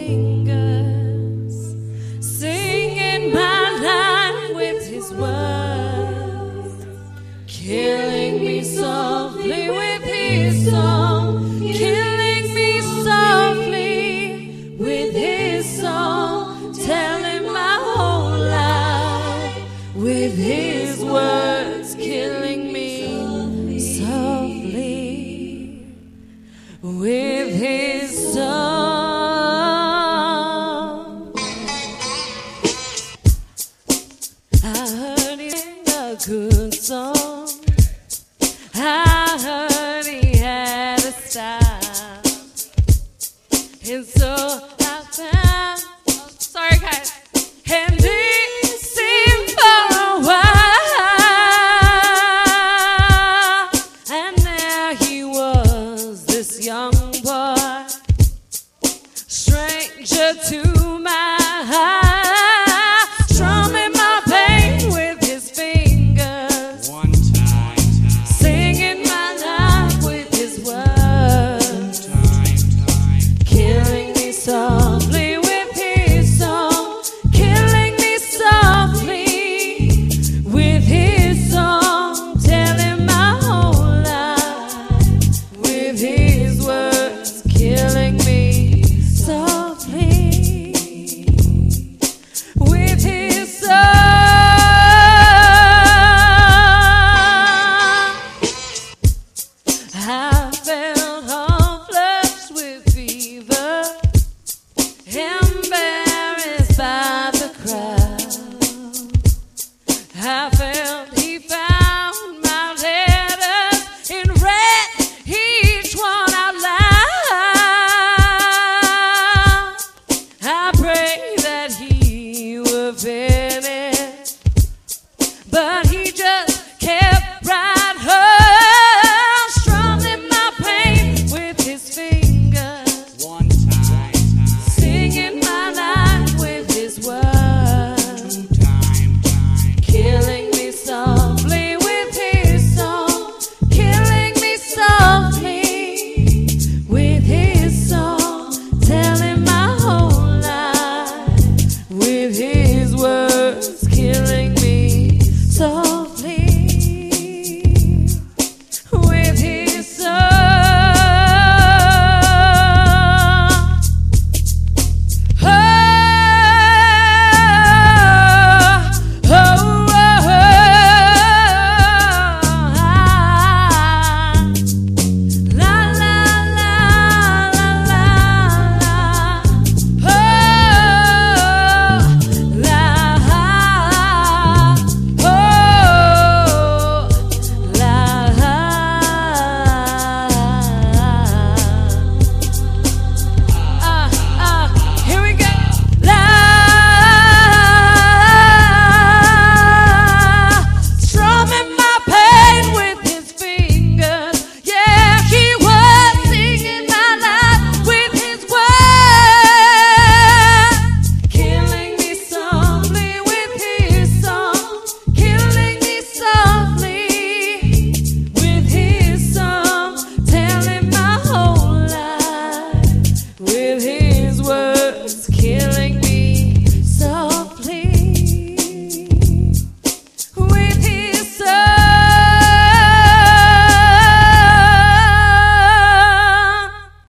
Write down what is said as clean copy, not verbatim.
fingers, singing my life with his words, killing me softly with his song, killing me softly with his song, telling my whole life with his words, killing me softly with his song. I heard he sang a good song. I heard he had a style, and so I found. Oh, sorry, guys. And he seemed for a while, and there he was, this young boy, stranger to my heart, strumming my pain with his fingers, One time, singing my life with his words, killing me softly with his song, killing me softly with his song, telling my whole life with his words, killing me softly with his song. I felt hopeless with fever, and